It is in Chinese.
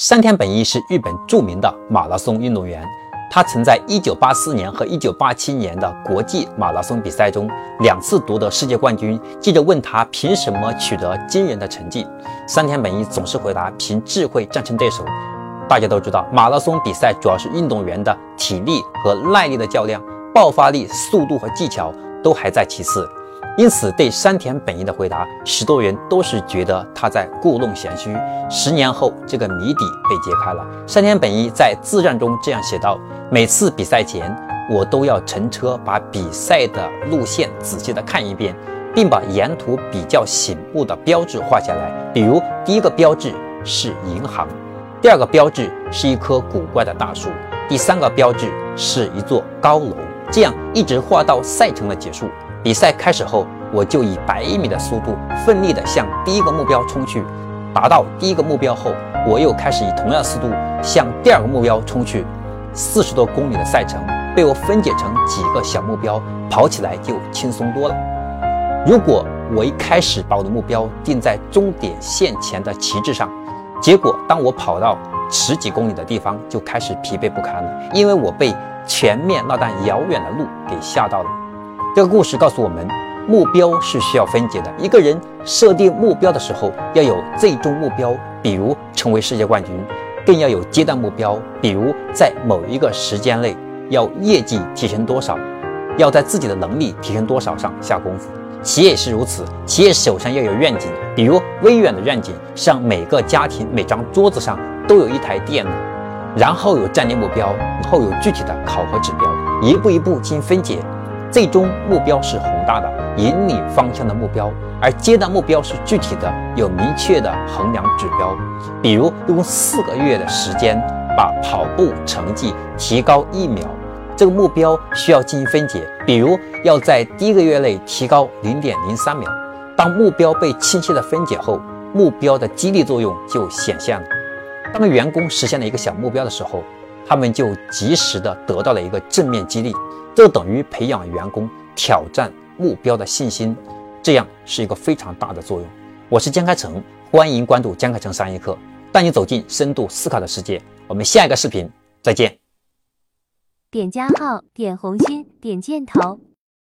山田本一是日本著名的马拉松运动员，他曾在1984年和1987年的国际马拉松比赛中2次夺得世界冠军。记者问他凭什么取得惊人的成绩，山田本一总是回答凭智慧战胜对手。大家都知道，马拉松比赛主要是运动员的体力和耐力的较量，爆发力、速度和技巧都还在其次。因此，对山田本一的回答，许多人都是觉得他在故弄玄虚。10年后，这个谜底被揭开了。山田本一在自传中这样写道：每次比赛前，我都要乘车把比赛的路线仔细地看一遍，并把沿途比较醒目的标志画下来。比如，第一个标志是银行，第二个标志是一棵古怪的大树，第三个标志是一座高楼，这样一直画到赛程的结束。比赛开始后，我就以100米的速度奋力地向第一个目标冲去，达到第一个目标后，我又开始以同样的速度向第二个目标冲去。40多公里的赛程被我分解成几个小目标，跑起来就轻松多了。如果我一开始把我的目标定在终点线前的旗帜上，结果当我跑到10几公里的地方，就开始疲惫不堪了，因为我被前面那段遥远的路给吓到了。这个故事告诉我们，目标是需要分解的。一个人设定目标的时候，要有最终目标，比如成为世界冠军，更要有阶段目标，比如在某一个时间内要业绩提升多少，要在自己的能力提升多少上下功夫。企业也是如此，企业首先要有愿景，比如微软的愿景是让每个家庭每张桌子上都有一台电脑，然后有战略目标，然后有具体的考核指标，一步一步进行分解。最终目标是宏大的引领方向的目标，而阶段目标是具体的有明确的衡量指标。比如用4个月的时间把跑步成绩提高1秒，这个目标需要进行分解，比如要在第1个月内提高0.03秒。当目标被清晰的分解后，目标的激励作用就显现了。当员工实现了一个小目标的时候，他们就及时的得到了一个正面激励，这等于培养员工挑战目标的信心，这样是一个非常大的作用。我是江开成，欢迎关注江开成商业课，带你走进深度思考的世界。我们下一个视频再见。 点加号，点红心，点箭头。